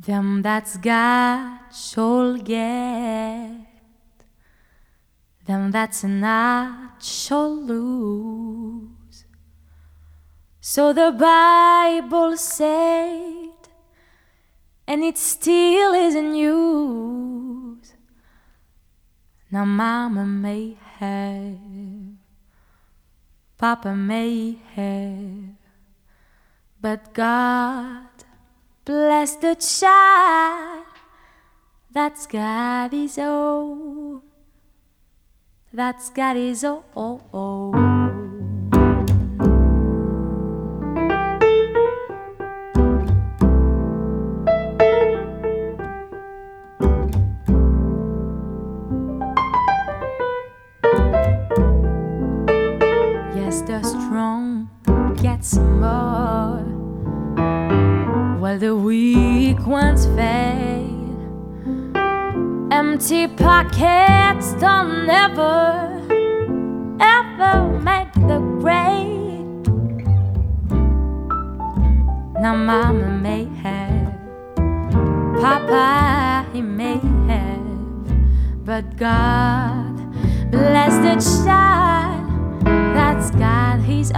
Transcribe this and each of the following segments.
Them that's got shall get, them that's not shall lose. So the Bible said, and it still isn't news. Now Mama may have, Papa may have, but God bless the child that's got his own, that's got his own. Yes, the strong get more, while the weak ones fade. Empty pockets don't ever, ever make the grade. Now Mama may have, Papa he may have, but God bless the child that's got his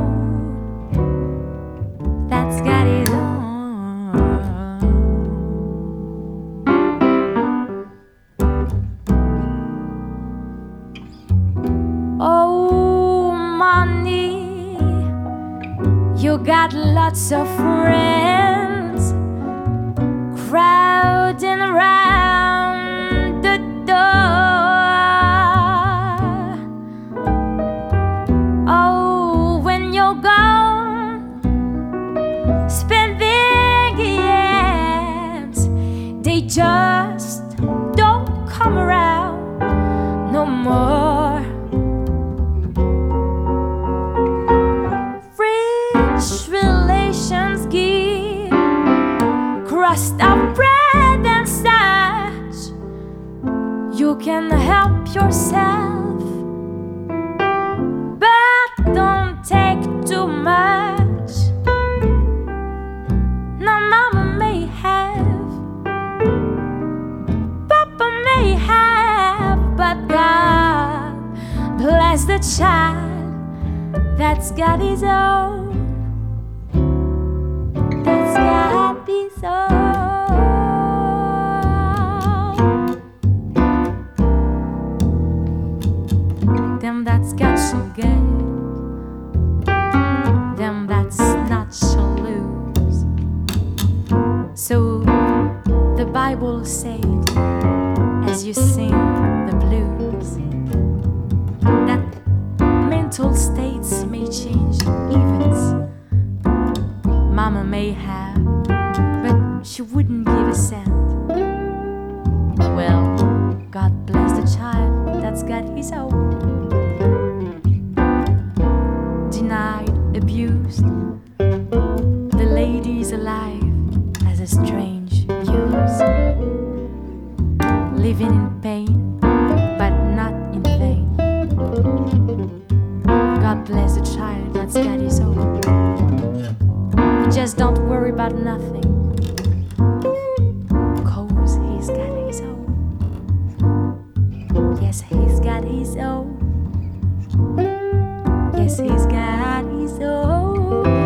own, that's got his own. Oh, money, you got lots of friends crowding around the door. Oh, when you're gone, spending years, they just don't come around no more. Relations give crust of bread and such. You can help yourself, but don't take too much. Now Mama may have, Papa may have, but God bless the child that's got his own. Them that's got shall get, them that's not shall lose. So the Bible said, as you sing the blues, that mental states may change events. Mama may have, but she wouldn't give a cent. Well, God bless the child that's got his own. Denied, abused, the lady's alive as a strange muse, living in pain, but not in vain. God bless the child that's got his own. Just don't worry about nothing, 'cause he's got his own. Yes, he's got his own. Yes, he's got his own.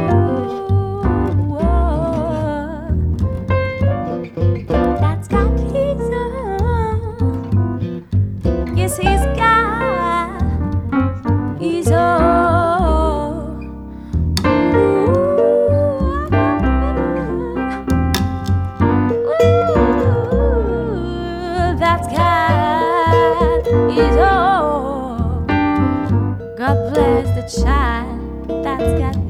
That's got his own. Yes, he's got his own. That's got his own. God bless the child that's got